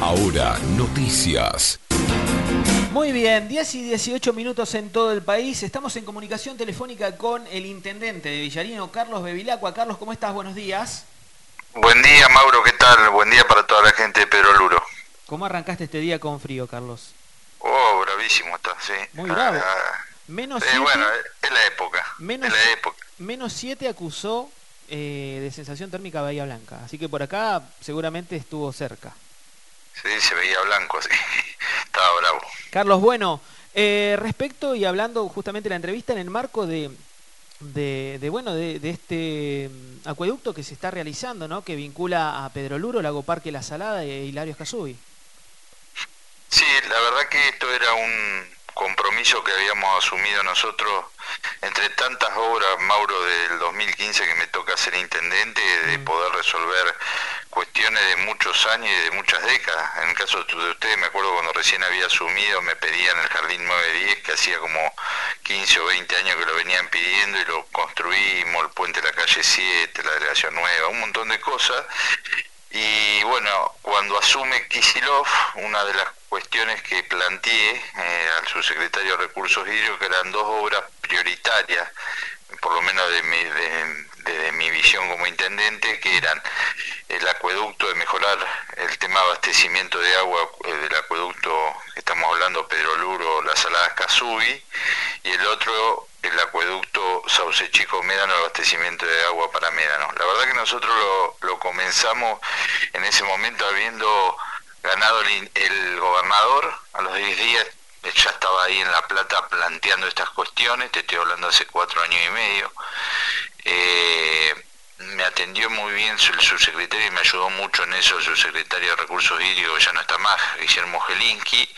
Ahora, noticias. Muy bien, 10 y 18 minutos en todo el país. Estamos en comunicación telefónica con el intendente de Villarino, Carlos Bevilacqua. Carlos, ¿cómo estás? Buenos días. Buen día, Mauro, ¿qué tal? Buen día para toda la gente de Pedro Luro. ¿Cómo arrancaste este día con frío, Carlos? Oh, bravísimo está, sí. Muy bravo. Menos 7. Bueno, es la época. Menos 7 acusó de sensación térmica Bahía Blanca. Así que por acá seguramente estuvo cerca. Sí, se veía blanco, sí. Estaba bravo. Carlos, bueno, respecto y hablando justamente de la entrevista en el marco de este acueducto que se está realizando, ¿no? Que vincula a Pedro Luro, Lago Parque La Salada e Hilario Escazú. Sí, la verdad que esto era un compromiso que habíamos asumido nosotros entre tantas obras, Mauro, del 2015 que me toca ser intendente, de poder resolver cuestiones de muchos años y de muchas décadas. En el caso de ustedes, me acuerdo cuando recién había asumido, me pedían el Jardín 910, que hacía como 15 o 20 años que lo venían pidiendo y lo construimos, el puente de la calle 7, la delegación nueva, un montón de cosas. Y bueno, cuando asume Kicillof, una de las cuestiones que planteé al subsecretario de Recursos Hídricos, que eran dos obras prioritarias, por lo menos de mi visión como intendente, que eran el acueducto, de mejorar el tema de abastecimiento de agua del acueducto que estamos hablando, Pedro Luro, La Salada Escazú, y el otro, el acueducto Sauce Chico Médano, el abastecimiento de agua para Médano. La verdad que nosotros lo comenzamos en ese momento habiendo ganado el gobernador. A los 10 días ya estaba ahí en La Plata planteando estas cuestiones, te estoy hablando hace 4 años y medio. Me atendió muy bien el subsecretario y me ayudó mucho en eso el subsecretario de Recursos Hídricos, ya no está más, Guillermo Gelinski.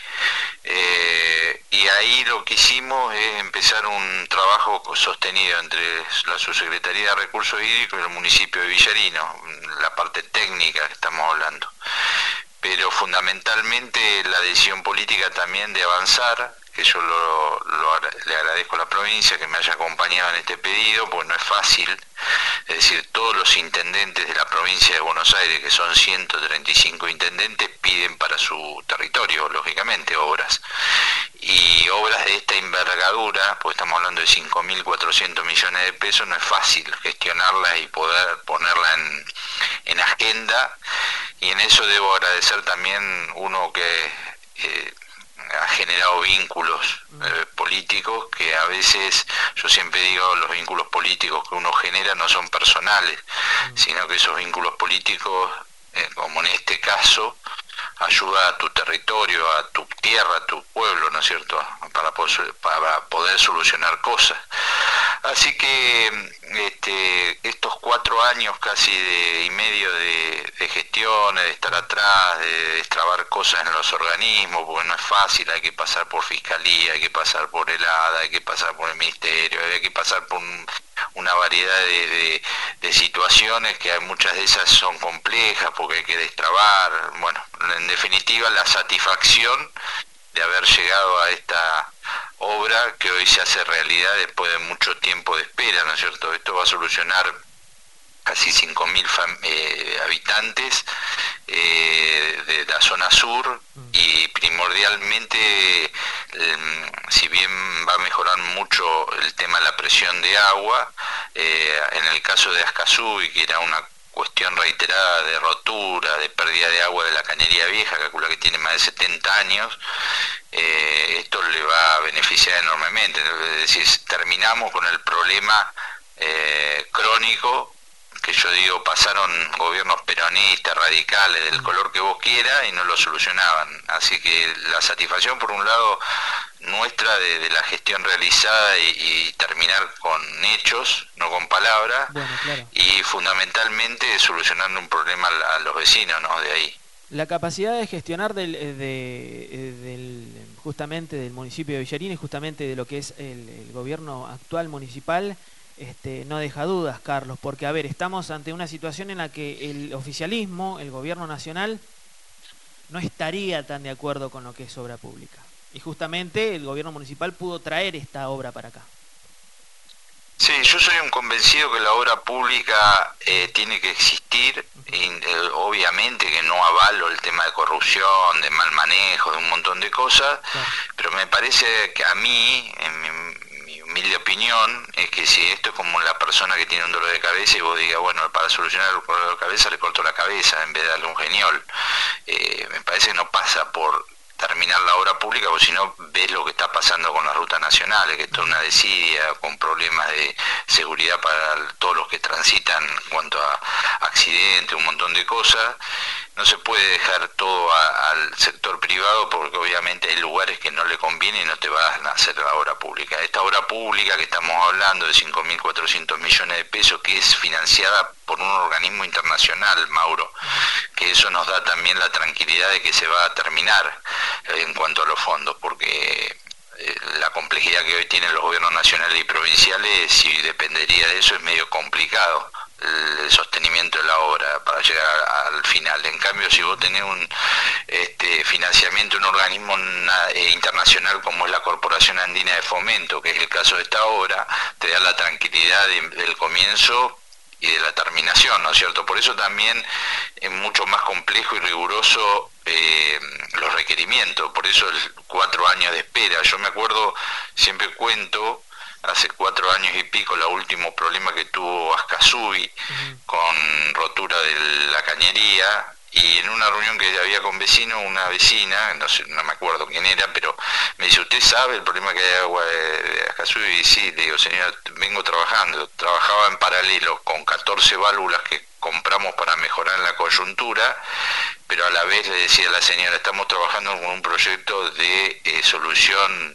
Y ahí lo que hicimos es empezar un trabajo sostenido entre la Subsecretaría de Recursos Hídricos y el municipio de Villarino, la parte técnica que estamos hablando. Pero fundamentalmente la decisión política también de avanzar, que yo le agradezco a la provincia que me haya acompañado en este pedido, pues no es fácil. Es decir, todos los intendentes de la provincia de Buenos Aires, que son 135 intendentes, piden para su territorio, lógicamente, obras. Y obras de esta envergadura, pues estamos hablando de 5.400 millones de pesos, no es fácil gestionarlas y poder ponerla en agenda. Y en eso debo agradecer también uno que ha generado vínculos políticos, que a veces, yo siempre digo, los vínculos políticos que uno genera no son personales, sino que esos vínculos políticos, como en este caso, ayuda a tu territorio, a tu tierra, a tu pueblo, ¿no es cierto?, para poder solucionar cosas. Así que estos 4 años casi y medio de gestiones, de estar atrás, de destrabar cosas en los organismos, porque no es fácil, hay que pasar por Fiscalía, hay que pasar por el ADA, hay que pasar por el Ministerio, hay que pasar por una variedad de situaciones que muchas de esas son complejas porque hay que destrabar. Bueno, en definitiva, la satisfacción de haber llegado a esta obra que hoy se hace realidad después de mucho tiempo de espera, ¿no es cierto? Esto va a solucionar casi 5.000 habitantes de la zona sur, y primordialmente, si bien va a mejorar mucho el tema de la presión de agua, en el caso de Escazú, que era una cuestión reiterada de rotura, de pérdida de agua de la cañería vieja, calcula que tiene más de 70 años, esto le va a beneficiar enormemente. Es decir, terminamos con el problema crónico, que yo digo, pasaron gobiernos peronistas, radicales, del color que vos quieras, y no lo solucionaban. Así que la satisfacción, por un lado, nuestra de la gestión realizada y terminar con hechos, no con palabras, bueno, claro. Y fundamentalmente solucionando un problema a los vecinos, ¿no?, de ahí. La capacidad de gestionar justamente del municipio de Villarino y justamente de lo que es el gobierno actual municipal, no deja dudas, Carlos, porque a ver, estamos ante una situación en la que el oficialismo, el gobierno nacional, no estaría tan de acuerdo con lo que es obra pública. Y justamente el gobierno municipal pudo traer esta obra para acá. Sí, yo soy un convencido que la obra pública tiene que existir, obviamente que no avalo el tema de corrupción, de mal manejo, de un montón de cosas, Claro. pero me parece que a mí, en mi humilde opinión, es que si esto es como la persona que tiene un dolor de cabeza y vos digas, bueno, para solucionar el dolor de cabeza le corto la cabeza en vez de darle un geniol, me parece que no pasa por terminar la obra pública, porque si no ves lo que está pasando con las rutas nacionales, que es toda una desidia, con problemas de seguridad para todos los que transitan en cuanto a accidentes, un montón de cosas. No se puede dejar todo al sector privado porque obviamente hay lugares que no le conviene y no te van a hacer la obra pública. Esta obra pública que estamos hablando de 5.400 millones de pesos, que es financiada por un organismo internacional, Mauro, que eso nos da también la tranquilidad de que se va a terminar en cuanto a los fondos, porque la complejidad que hoy tienen los gobiernos nacionales y provinciales, si dependería de eso, es medio complicado el sostenimiento de la obra para llegar al final. En cambio, si vos tenés un financiamiento de un organismo internacional como es la Corporación Andina de Fomento, que es el caso de esta obra, te da la tranquilidad del comienzo y de la terminación, ¿no es cierto? Por eso también es mucho más complejo y riguroso los requerimientos, por eso 4 años de espera. Yo me acuerdo, siempre cuento, hace 4 años y pico, el último problema que tuvo Ascasubi con rotura de la cañería, y en una reunión que había con vecinos, una vecina, no sé, no me acuerdo quién era, pero me dice, ¿usted sabe el problema que hay de agua de Ascasubi? Y sí, le digo, señora, vengo trabajando, trabajaba en paralelo con 14 válvulas que compramos para mejorar la coyuntura, pero a la vez le decía a la señora, estamos trabajando con un proyecto de solución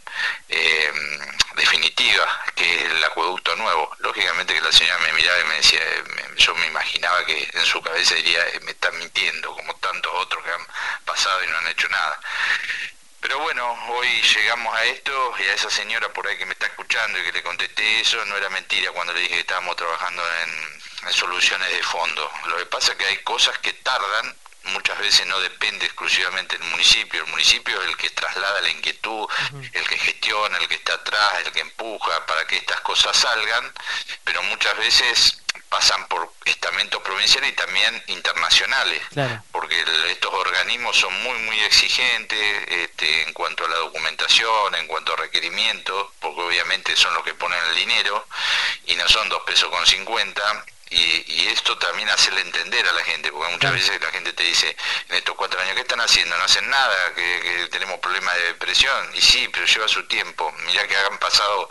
definitiva, que es el acueducto nuevo. Lógicamente que la señora me miraba y me decía, yo me imaginaba que en su cabeza diría, me están mintiendo, como tantos otros que han pasado y no han hecho nada. Pero bueno, hoy llegamos a esto, y a esa señora por ahí que me está escuchando y que le contesté eso, no era mentira cuando le dije que estábamos trabajando en soluciones de fondo. Lo que pasa es que hay cosas que tardan, muchas veces no depende exclusivamente del municipio. El municipio es el que traslada la inquietud, el que gestiona, el que está atrás, el que empuja para que estas cosas salgan, pero muchas veces pasan por estamentos provinciales y también internacionales, Claro. porque estos organismos son muy exigentes en cuanto a la documentación, en cuanto a requerimientos, porque obviamente son los que ponen el dinero y no son 2,50 pesos. Y esto también hacerle entender a la gente, porque muchas veces la gente te dice, en estos 4 años, ¿qué están haciendo? No hacen nada, que tenemos problemas de depresión. Y sí, pero lleva su tiempo. Mirá que han pasado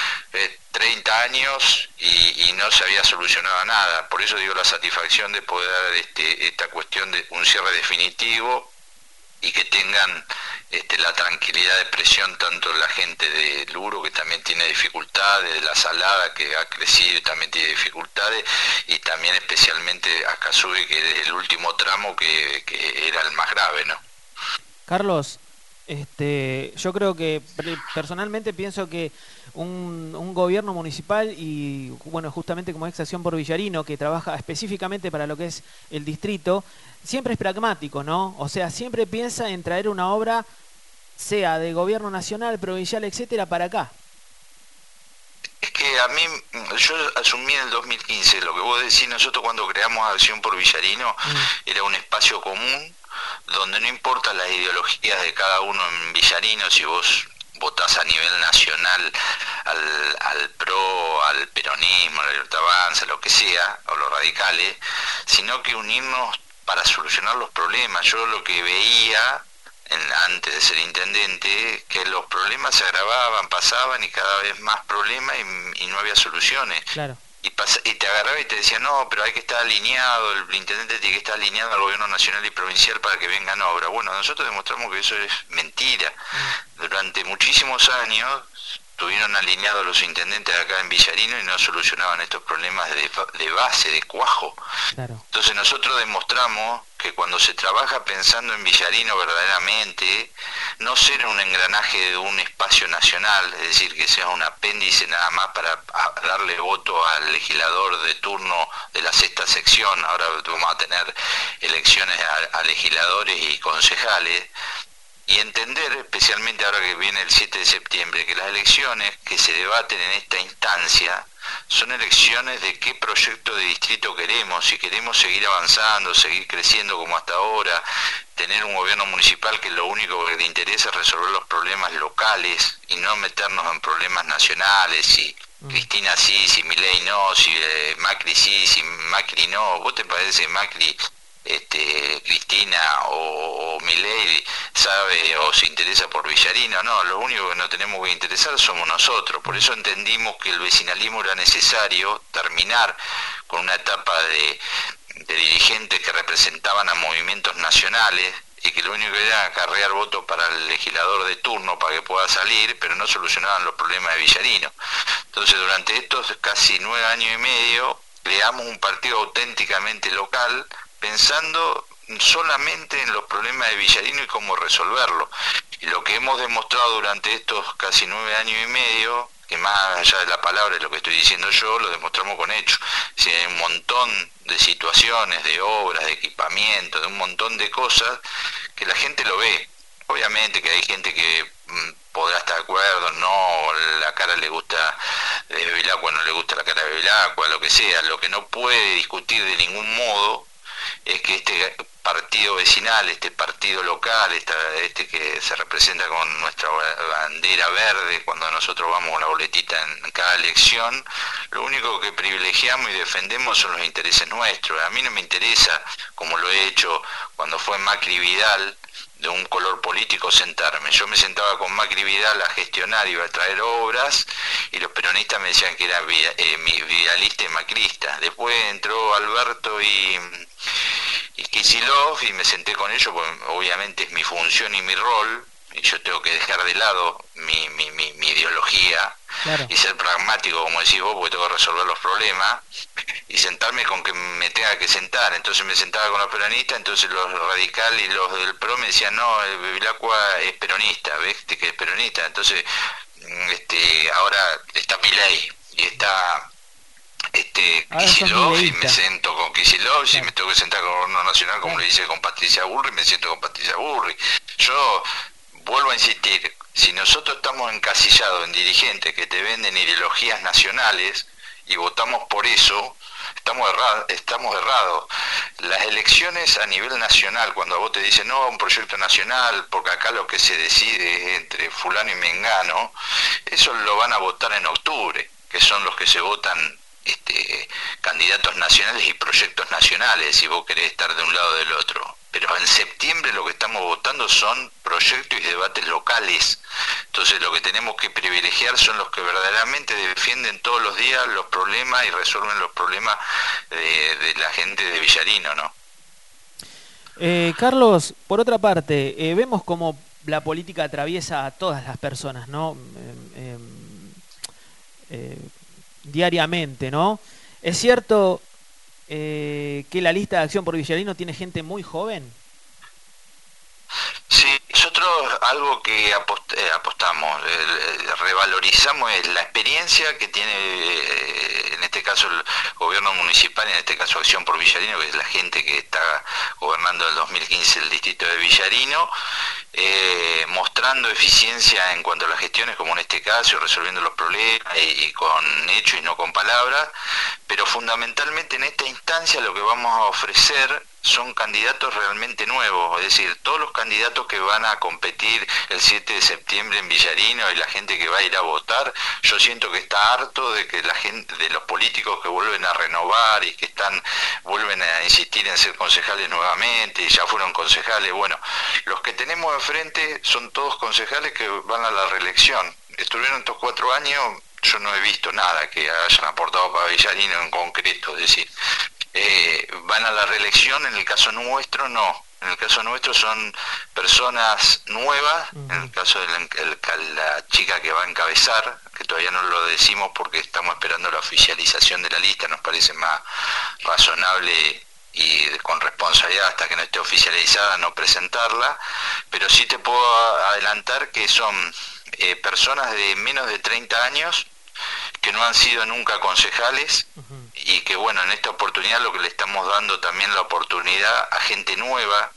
30 años y no se había solucionado nada. Por eso digo la satisfacción de poder dar esta cuestión de un cierre definitivo y que tengan la tranquilidad de presión tanto la gente de Luro, que también tiene dificultades, de La Salada, que ha crecido y también tiene dificultades, y también especialmente Ascasubi, que es el último tramo que era el más grave, ¿no? Carlos, yo creo que personalmente pienso que un gobierno municipal y bueno, justamente como es Acción por Villarino, que trabaja específicamente para lo que es el distrito, siempre es pragmático, ¿no? O sea, siempre piensa en traer una obra, sea de gobierno nacional, provincial, etcétera, para acá. Es que a mí, yo asumí en el 2015, lo que vos decís, nosotros cuando creamos Acción por Villarino, era un espacio común, donde no importa las ideologías de cada uno en Villarino, si vos votás a nivel nacional al PRO, al peronismo, a la Libertad Avanza, lo que sea, o los radicales, sino que unirnos para solucionar los problemas. Yo lo que veía antes de ser intendente, que los problemas se agravaban, pasaban y cada vez más problemas y no había soluciones. Claro. Y te agarraba y te decía, no, pero hay que estar alineado, el intendente tiene que estar alineado al gobierno nacional y provincial para que vengan obras. Bueno, nosotros demostramos que eso es mentira. Durante muchísimos años estuvieron alineados los intendentes acá en Villarino y no solucionaban estos problemas de base, de cuajo. Claro. Entonces nosotros demostramos que cuando se trabaja pensando en Villarino verdaderamente, no ser un engranaje de un espacio nacional, es decir, que sea un apéndice nada más para darle voto al legislador de turno de la 6ª sección, ahora vamos a tener elecciones a legisladores y concejales, y entender, especialmente ahora que viene el 7 de septiembre, que las elecciones que se debaten en esta instancia son elecciones de qué proyecto de distrito queremos, si queremos seguir avanzando, seguir creciendo como hasta ahora, tener un gobierno municipal que lo único que le interesa es resolver los problemas locales y no meternos en problemas nacionales, si Cristina sí, si Milei no, si Macri sí, si Macri no. ¿Vos te parece Macri, Cristina o Milei sabe o se interesa por Villarino? No, lo único que nos tenemos que interesar somos nosotros. Por eso entendimos que el vecinalismo era necesario terminar con una etapa de dirigentes que representaban a movimientos nacionales y que lo único que era acarrear votos para el legislador de turno para que pueda salir, pero no solucionaban los problemas de Villarino. Entonces, durante estos casi 9 años y medio, creamos un partido auténticamente local, pensando solamente en los problemas de Villarino y cómo resolverlo. Y lo que hemos demostrado durante estos casi 9 años y medio, que más allá de la palabra, de lo que estoy diciendo yo, lo demostramos con hechos. Si hay un montón de situaciones, de obras, de equipamiento, de un montón de cosas, que la gente lo ve. Obviamente que hay gente que podrá estar de acuerdo, no, la cara le gusta de Bevilacqua, no le gusta la cara de Bevilacqua, lo que sea. Lo que no puede discutir de ningún modo es que este partido vecinal, este partido local, este que se representa con nuestra bandera verde cuando nosotros vamos con la boletita en cada elección, lo único que privilegiamos y defendemos son los intereses nuestros. A mí no me interesa, como lo he hecho cuando fue Macri Vidal, de un color político sentarme. Yo me sentaba con Macri Vidal a gestionar, iba a traer obras, y los peronistas me decían que era vidalista y macrista. Después entró Alberto y Kicillof y me senté con ellos, porque obviamente es mi función y mi rol, y yo tengo que dejar de lado mi ideología, claro, y ser pragmático, como decís vos, porque tengo que resolver los problemas, y sentarme con que me tenga que sentar. Entonces me sentaba con los peronistas, entonces los radicales y los del PRO me decían, no, Bevilacqua es peronista, ¿ves que es peronista? Entonces, ahora está Milei, y está Kicillof, y me siento con Kicillof, claro, y me tengo que sentar con el gobierno nacional, como le dice con Patricia Bullrich, me siento con Patricia Bullrich. Yo vuelvo a insistir, si nosotros estamos encasillados en dirigentes que te venden ideologías nacionales y votamos por eso, estamos errados. Las elecciones a nivel nacional, cuando a vos te dicen no, un proyecto nacional, porque acá lo que se decide es entre fulano y mengano, eso lo van a votar en octubre, que son los que se votan candidatos nacionales y proyectos nacionales, si vos querés estar de un lado o del otro. Pero en septiembre lo que estamos votando son proyectos y debates locales. Entonces lo que tenemos que privilegiar son los que verdaderamente defienden todos los días los problemas y resuelven los problemas de la gente de Villarino, ¿no? Carlos, por otra parte, vemos como la política atraviesa a todas las personas, ¿no? Diariamente, ¿no? Es cierto que la lista de Acción por Villarino tiene gente muy joven. Sí, nosotros algo que apostamos, revalorizamos es la experiencia que tiene, en este caso el gobierno municipal, en este caso Acción por Villarino, que es la gente que está gobernando el 2015 el distrito de Villarino, mostrando eficiencia en cuanto a las gestiones, como en este caso, resolviendo los problemas y con hechos y no con palabras, pero fundamentalmente en esta instancia lo que vamos a ofrecer son candidatos realmente nuevos, es decir, todos los candidatos que van a competir el 7 de septiembre en Villarino y la gente que va a ir a votar, yo siento que está harto de que la gente, de los políticos que vuelven a renovar y que vuelven a insistir en ser concejales nuevamente, y ya fueron concejales. Bueno, los que tenemos enfrente son todos concejales que van a la reelección. Estuvieron estos 4 años, yo no he visto nada que hayan aportado para Villarino en concreto, es decir, van a la reelección. En el caso nuestro no, en el caso nuestro son personas nuevas, en el caso de la chica que va a encabezar, que todavía no lo decimos porque estamos esperando la oficialización de la lista, nos parece más razonable y con responsabilidad hasta que no esté oficializada no presentarla, pero sí te puedo adelantar que son personas de menos de 30 años que no han sido nunca concejales, y que bueno, en esta oportunidad lo que le estamos dando también la oportunidad a gente nueva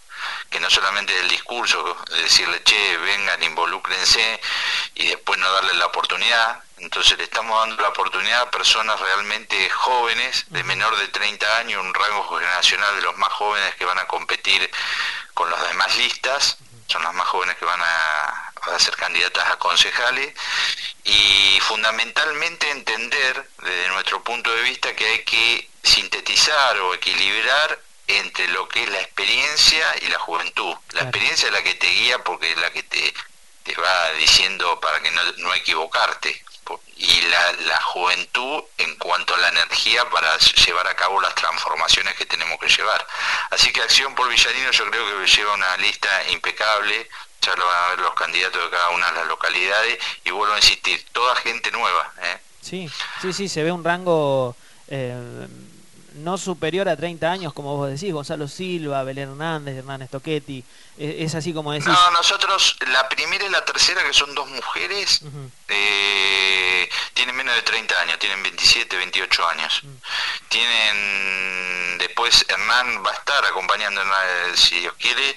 que no solamente el discurso, de decirle, che, vengan, involúcrense, y después no darle la oportunidad. Entonces le estamos dando la oportunidad a personas realmente jóvenes, de menor de 30 años, un rango generacional de los más jóvenes que van a competir con las demás listas, son las más jóvenes que van a ser candidatas a concejales, y fundamentalmente entender desde nuestro punto de vista que hay que sintetizar o equilibrar entre lo que es la experiencia y la juventud. La experiencia es la que te guía, porque es la que te va diciendo para que no equivocarte, y la juventud en cuanto a la energía para llevar a cabo las transformaciones que tenemos que llevar. Así que Acción por Villarino yo creo que lleva una lista impecable, ya lo van a ver los candidatos de cada una de las localidades, y vuelvo a insistir, toda gente nueva. Sí, se ve un rango no superior a 30 años, como vos decís, Gonzalo Silva, Belén Hernández, Hernán Stocchetti, es así como decís. No, nosotros, la primera y la tercera, que son dos mujeres, tienen menos de 30 años, tienen 27, 28 años. Tienen, después Hernán va a estar acompañando, si Dios quiere.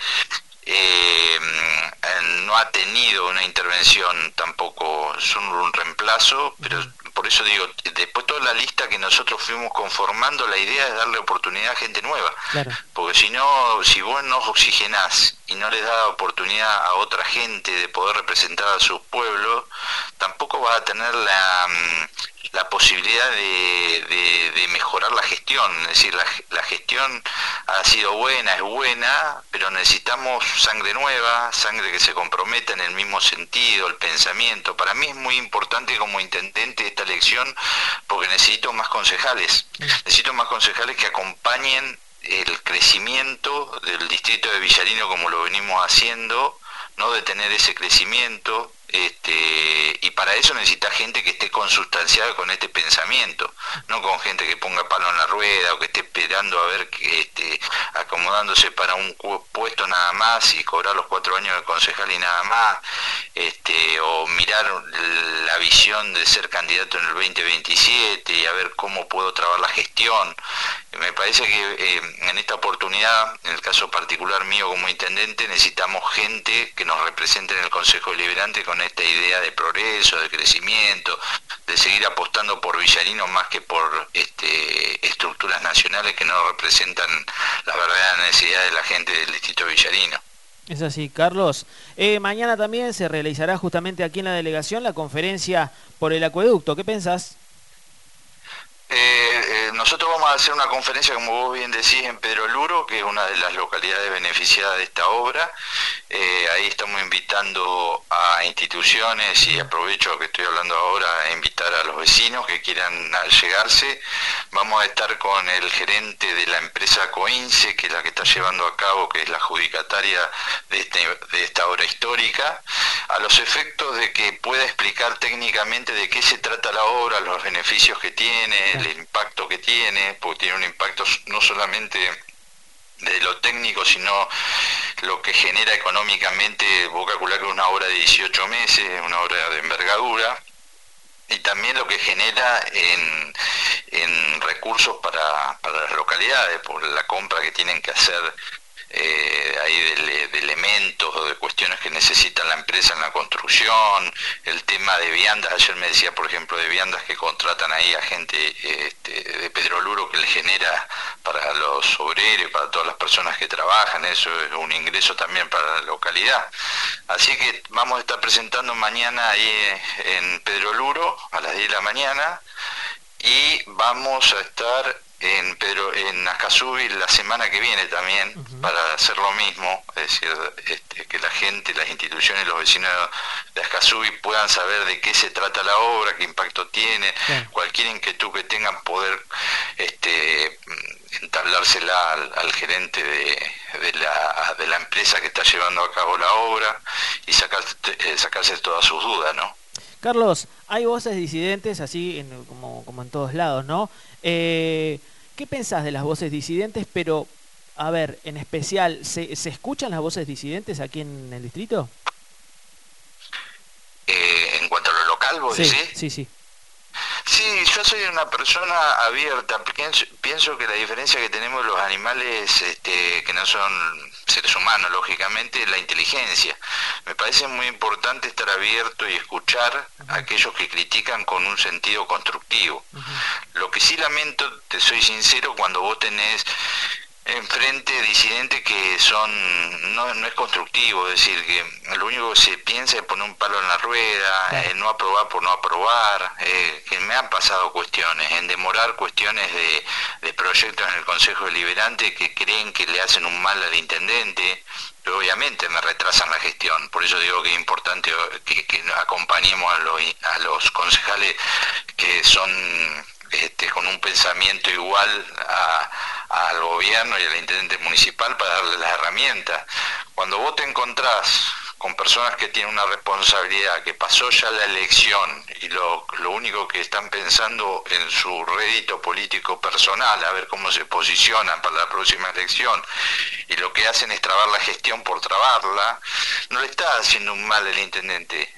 No ha tenido una intervención tampoco, es un reemplazo, pero por eso digo, después toda la lista que nosotros fuimos conformando, la idea es darle oportunidad a gente nueva, porque si no, si vos no oxigenás y no les das oportunidad a otra gente de poder representar a sus pueblos, tampoco vas a tener la posibilidad de mejorar la gestión. Es decir, la gestión ha sido buena, es buena, pero necesitamos sangre nueva, sangre que se comprometa en el mismo sentido, el pensamiento. Para mí es muy importante como intendente esta elección, porque necesito más concejales que acompañen el crecimiento del distrito de Villarino como lo venimos haciendo, no detener ese crecimiento, y para eso necesita gente que esté consustanciada con este pensamiento, no con gente que ponga palo en la rueda o que esté esperando a ver que acomodándose para un puesto nada más y cobrar los 4 años de concejal y nada más, o mirar la visión de ser candidato en el 2027 y a ver cómo puedo trabar la gestión. Me parece que en esta oportunidad, en el caso particular mío como intendente, necesitamos gente que nos represente en el Consejo Deliberante con esta idea de progreso, de crecimiento, de seguir apostando por Villarino más que por estructuras nacionales que no representan las verdaderas necesidades de la gente del distrito de Villarino. Es así, Carlos. Mañana también se realizará justamente aquí en la delegación la conferencia por el acueducto. ¿Qué pensás? Nosotros vamos a hacer una conferencia, como vos bien decís, en Pedro Luro, que es una de las localidades beneficiadas de esta obra. Ahí estamos invitando a instituciones, y aprovecho que estoy hablando ahora a invitar a los vecinos que quieran allegarse. Vamos a estar con el gerente de la empresa Coince, que es la que está llevando a cabo, que es la adjudicataria de esta obra histórica, a los efectos de que pueda explicar técnicamente de qué se trata la obra, los beneficios que tiene, el impacto que tiene, porque tiene un impacto no solamente de lo técnico, sino lo que genera económicamente. Vos calculás que es una obra de 18 meses, una obra de envergadura, y también lo que genera en recursos para las localidades, por la compra que tienen que hacer ahí de elementos o de cuestiones que necesita la empresa en la construcción, el tema de viandas. Ayer me decía, por ejemplo, de viandas que contratan ahí a gente de Pedro Luro, que le genera para los obreros y para todas las personas que trabajan, eso es un ingreso también para la localidad. Así que vamos a estar presentando mañana ahí en Pedro Luro a las 10 de la mañana, y vamos a estar en Ascasubi la semana que viene también, para hacer lo mismo, es decir, que la gente, las instituciones, los vecinos de Ascasubi puedan saber de qué se trata la obra, qué impacto tiene, cualquier inquietud que tengan, poder entablársela al gerente de la empresa que está llevando a cabo la obra, y sacarse todas sus dudas, ¿no? Carlos, hay voces disidentes así como en todos lados, ¿no? ¿Qué pensás de las voces disidentes? Pero, a ver, en especial, ¿se escuchan las voces disidentes aquí en el distrito? En cuanto a lo local, ¿vos decís? Sí. Sí, Sí, yo soy una persona abierta. Pienso que la diferencia que tenemos los animales, que no son seres humanos, lógicamente, es la inteligencia. Me parece muy importante estar abierto y escuchar a aquellos que critican con un sentido constructivo. Lo que sí lamento, te soy sincero, cuando vos tenés enfrente disidentes que no es constructivo, es decir, que lo único que se piensa es poner un palo en la rueda, no aprobar por no aprobar, que me han pasado cuestiones, en demorar cuestiones de proyectos en el Consejo Deliberante que creen que le hacen un mal al intendente, pero obviamente me retrasan la gestión. Por eso digo que es importante que acompañemos a los concejales que son con un pensamiento igual al gobierno y al intendente municipal, para darle las herramientas. Cuando vos te encontrás con personas que tienen una responsabilidad, que pasó ya la elección y lo único que están pensando en su rédito político personal, a ver cómo se posicionan para la próxima elección, y lo que hacen es trabar la gestión por trabarla, no le está haciendo un mal al intendente,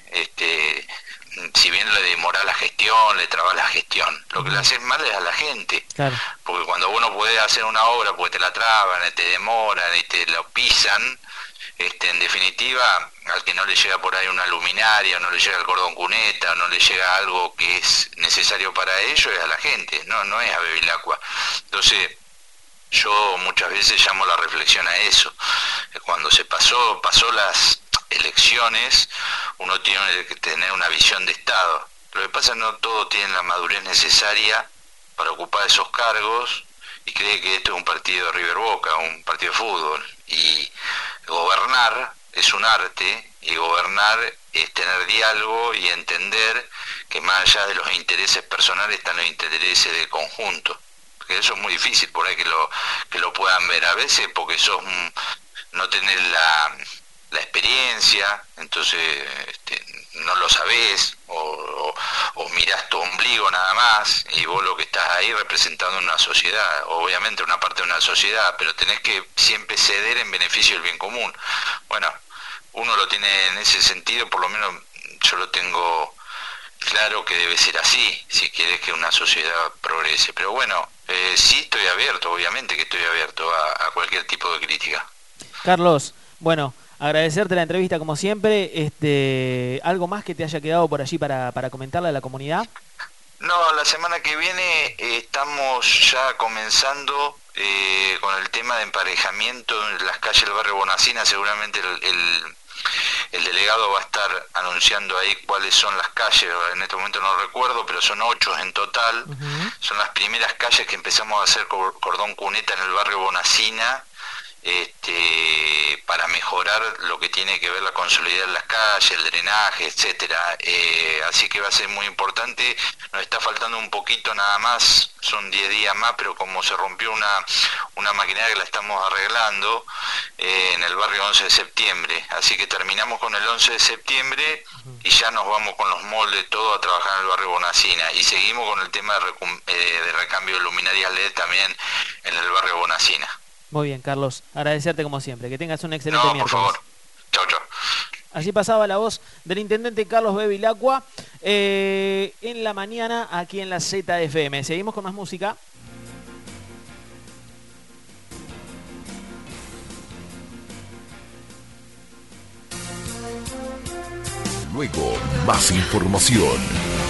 si bien le demora la gestión, le traba la gestión, lo que le hace mal es a la gente. Claro. Porque cuando vos no podés hacer una obra porque te la traban, te demoran y te la pisan, en definitiva, al que no le llega por ahí una luminaria, o no le llega el cordón cuneta, o no le llega algo que es necesario para ello, es a la gente, no es a Bevilacqua. Entonces, yo muchas veces llamo la reflexión a eso. Cuando se pasó las elecciones, uno tiene que tener una visión de Estado. Lo que pasa es que no todos tienen la madurez necesaria para ocupar esos cargos y cree que esto es un partido de River Boca, un partido de fútbol. Y gobernar es un arte, y gobernar es tener diálogo y entender que más allá de los intereses personales están los intereses de conjunto. Porque eso es muy difícil por ahí que lo puedan ver a veces, porque no tenés la experiencia, entonces no lo sabés, o mirás tu ombligo nada más, y vos lo que estás ahí representando una sociedad, obviamente una parte de una sociedad, pero tenés que siempre ceder en beneficio del bien común. Bueno, uno lo tiene en ese sentido, por lo menos yo lo tengo claro que debe ser así, si querés que una sociedad progrese. Pero bueno, sí estoy abierto, obviamente que estoy abierto a cualquier tipo de crítica. Carlos, bueno, agradecerte la entrevista como siempre. ¿Algo más que te haya quedado por allí para comentarle a la comunidad? No, la semana que viene estamos ya comenzando con el tema de emparejamiento en las calles del barrio Bonacina. Seguramente el delegado va a estar anunciando ahí cuáles son las calles. En este momento no recuerdo, pero son 8 en total. Son las primeras calles que empezamos a hacer cordón cuneta en el barrio Bonacina, para mejorar lo que tiene que ver la consolidar las calles, el drenaje, etcétera. Así que va a ser muy importante. Nos está faltando un poquito nada más, son 10 días más, pero como se rompió una maquinaria que la estamos arreglando en el barrio 11 de septiembre, así que terminamos con el 11 de septiembre y ya nos vamos con los moldes todo a trabajar en el barrio Bonacina, y seguimos con el tema de recambio de luminarias LED también en el barrio Bonacina. Muy bien, Carlos, agradecerte como siempre, que tengas un excelente miércoles. Por favor. Chau, chau. Allí pasaba la voz del intendente Carlos Bevilacqua en la mañana aquí en la ZFM. Seguimos con más música. Luego, más información.